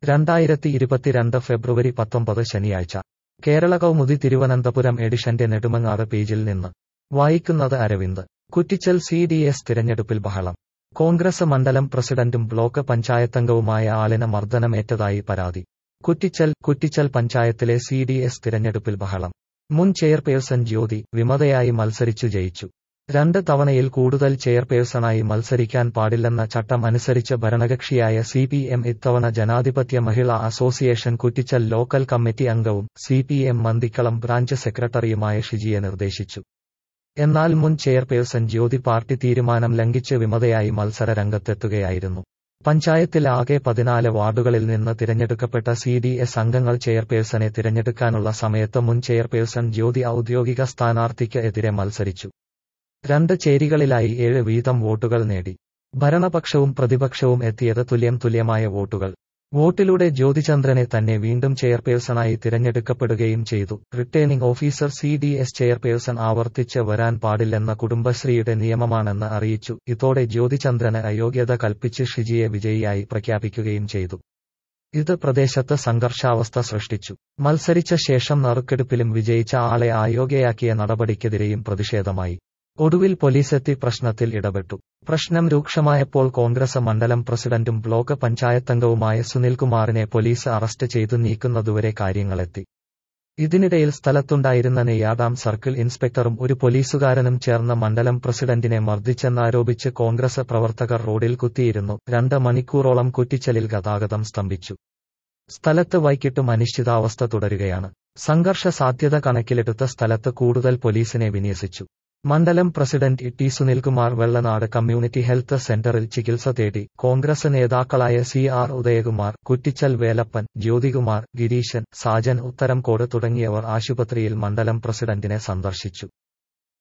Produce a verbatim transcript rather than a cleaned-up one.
രണ്ടായിരത്തി ഇരുപത്തിരണ്ട് ഫെബ്രുവരി പത്തൊമ്പത് ശനിയാഴ്ച കേരള കൗമുദി തിരുവനന്തപുരം എഡിഷന്റെ നെടുമങ്ങാട് പേജിൽ നിന്ന് വായിക്കുന്നത് Aravind. Kuttichal C D S തിരഞ്ഞെടുപ്പിൽ ബഹളം. കോൺഗ്രസ് മണ്ഡലം പ്രസിഡന്റും ബ്ലോക്ക് പഞ്ചായത്തംഗവുമായ ആളിന് മർദ്ദനമേറ്റതായി പരാതി. കുറ്റിച്ചൽ കുറ്റിച്ചൽ പഞ്ചായത്തിലെ സി ഡി എസ് തിരഞ്ഞെടുപ്പിൽ ബഹളം. മുൻ ചെയർപേഴ്സൺ ജ്യോതി വിമതയായി മത്സരിച്ചു ജയിച്ചു. രണ്ട് തവണയിൽ കൂടുതൽ ചെയർപേഴ്സണായി മത്സരിക്കാൻ പാടില്ലെന്ന ചട്ടം അനുസരിച്ച് ഭരണകക്ഷിയായ സി പി എം ഇത്തവണ Janadhipatya Mahila association Kuttichal local committee അംഗവും C P M Manthikkalam branch സെക്രട്ടറിയുമായ ഷിജിയെ നിർദ്ദേശിച്ചു. എന്നാൽ മുൻ ചെയർപേഴ്സൺ ജ്യോതി പാർട്ടി തീരുമാനം ലംഘിച്ച് വിമതയായി മത്സര രംഗത്തെത്തുകയായിരുന്നു. പഞ്ചായത്തിൽ ആകെ പതിനാല് വാർഡുകളിൽ നിന്ന് തിരഞ്ഞെടുക്കപ്പെട്ട സി ഡി എസ് അംഗങ്ങൾ ചെയർപേഴ്സണെ തിരഞ്ഞെടുക്കാനുള്ള സമയത്ത് മുൻ ചെയർപേഴ്സൺ ജ്യോതി ഔദ്യോഗിക സ്ഥാനാർത്ഥിക്ക് എതിരെ മത്സരിച്ചു. രണ്ട് ചേരികളിലായി ഏഴ് വീതം വോട്ടുകൾ നേടി. ഭരണപക്ഷവും പ്രതിപക്ഷവും എത്തിയത് തുല്യം തുല്യമായ വോട്ടുകൾ. വോട്ടിലൂടെ ജ്യോതിചന്ദ്രനെ തന്നെ വീണ്ടും ചെയർപേഴ്സണായി തിരഞ്ഞെടുക്കപ്പെടുകയും ചെയ്തു. Returning officer C D S chairperson ആവർത്തിച്ച് വരാൻ പാടില്ലെന്ന കുടുംബശ്രീയുടെ നിയമമാണെന്ന് അറിയിച്ചു. ഇതോടെ ജ്യോതിചന്ദ്രന് അയോഗ്യത കൽപ്പിച്ച് ഷിജിയെ വിജയിയായി പ്രഖ്യാപിക്കുകയും ചെയ്തു. ഇത് പ്രദേശത്ത് സംഘർഷാവസ്ഥ സൃഷ്ടിച്ചു. മത്സരിച്ച ശേഷം നറുക്കെടുപ്പിലും വിജയിച്ച ആളെ അയോഗ്യയാക്കിയ നടപടിക്കെതിരെയും പ്രതിഷേധമായി. ഒടുവിൽ പോലീസെത്തി പ്രശ്നത്തിൽ ഇടപെട്ടു. പ്രശ്നം രൂക്ഷമായപ്പോൾ കോൺഗ്രസ് മണ്ഡലം പ്രസിഡന്റും ബ്ലോക്ക് പഞ്ചായത്തംഗവുമായ സുനിൽകുമാറിനെ പോലീസ് അറസ്റ്റ് ചെയ്തു നീക്കുന്നതുവരെ കാര്യങ്ങളെത്തി. ഇതിനിടയിൽ സ്ഥലത്തുണ്ടായിരുന്ന നെയ്യാദാം സർക്കിൾ ഇൻസ്പെക്ടറും ഒരു പോലീസുകാരനും ചേർന്ന് മണ്ഡലം പ്രസിഡന്റിനെ മർദ്ദിച്ചെന്നാരോപിച്ച് കോൺഗ്രസ് പ്രവർത്തകർ റോഡിൽ കുത്തിയിരുന്നു. രണ്ട് മണിക്കൂറോളം കുറ്റിച്ചലിൽ ഗതാഗതം സ്തംഭിച്ചു. സ്ഥലത്ത് വൈകിട്ടും അനിശ്ചിതാവസ്ഥ തുടരുകയാണ്. സംഘർഷ സാധ്യത കണക്കിലെടുത്ത സ്ഥലത്ത് കൂടുതൽ പോലീസിനെ വിന്യസിച്ചു. മണ്ഡലം president T Sunilkumar Vellanad community health സെന്ററിൽ ചികിത്സ തേടി. കോൺഗ്രസ് നേതാക്കളായ സി ആർ ഉദയകുമാർ, കുറ്റിച്ചൽ വേലപ്പൻ, ജ്യോതികുമാർ, ഗിരീശൻ, സാജൻ ഉത്തരംകോട് തുടങ്ങിയവർ ആശുപത്രിയിൽ മണ്ഡലം പ്രസിഡന്റിനെ സന്ദർശിച്ചു.